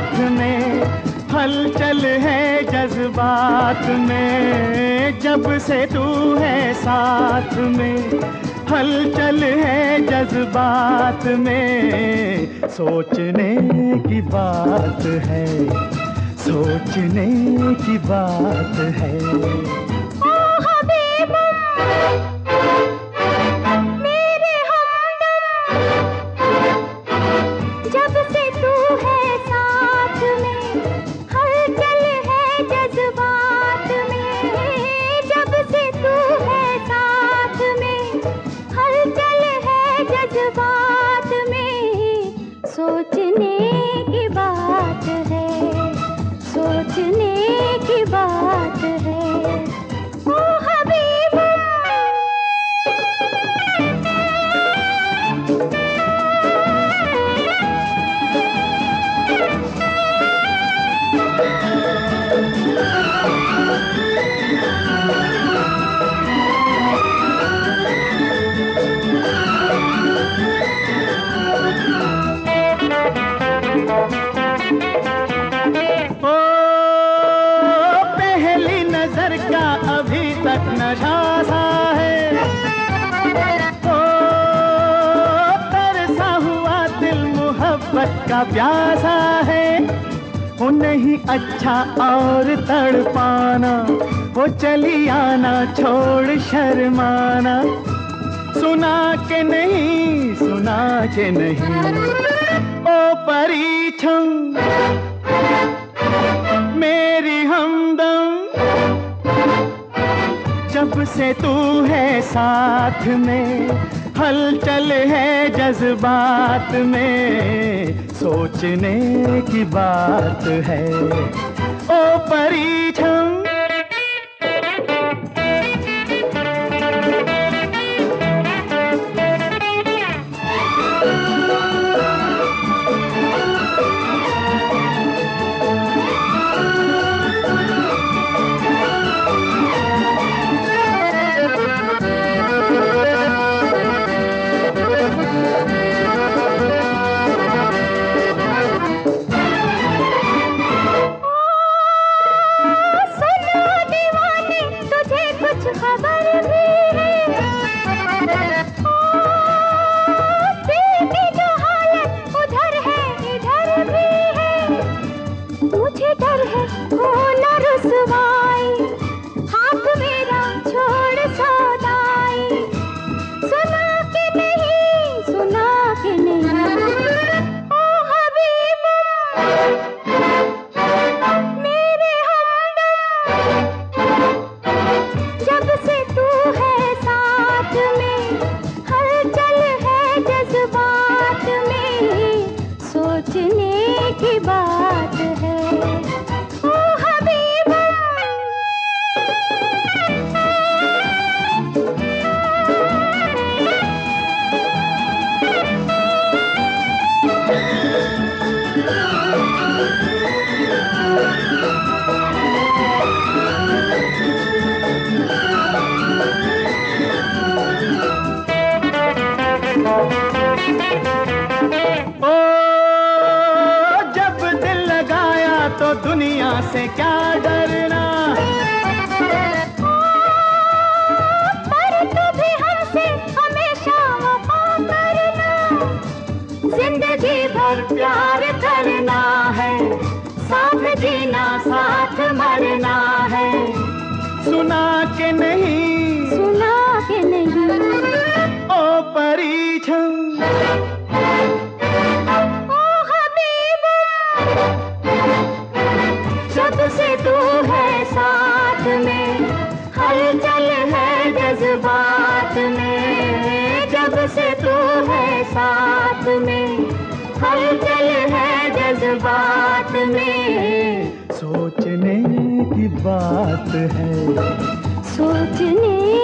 साथ में, हलचल है जज्बात में, जब से तू है साथ में, हलचल है जज्बात में। सोचने की बात है, सोचने की बात है। ओ हबीबा मेरे हमदम, जब से तू है साथ में, हलचल है जज्बात में, जब से तू है साथ में, हलचल है जज्बात में। सोचने की बात है, सोचने की बात है। ओ हबीबा ओ पहली नजर का अभी तक नशा सा है, ओ तरसा हुआ दिल मोहब्बत का प्यासा है। वो नहीं अच्छा और तड़पाना, वो चली आना छोड़ शर्माना। सुना के नहीं, सुना के नहीं, ओ परीछम मेरी हमदम, जब से तू है साथ में, हलचल है जज्बात में। सोचने की बात है, ओ परीछम। सोचने की बात है, ओ हबीबा ओ जब दिल लगाया तो दुनिया से क्या डरना, पर तू भी हमसे हमेशा वफा करना। जिंदगी भर प्यार करना है, साथ जीना साथ मरना है। सुना के नहीं, सुना के नहीं, ओ परीछम ओ हबीबा जब से तू है साथ में, हलचल है जज्बात में। जब से तू है साथ में, हलचल है जज्बात में। सोचने की बात है, सोचने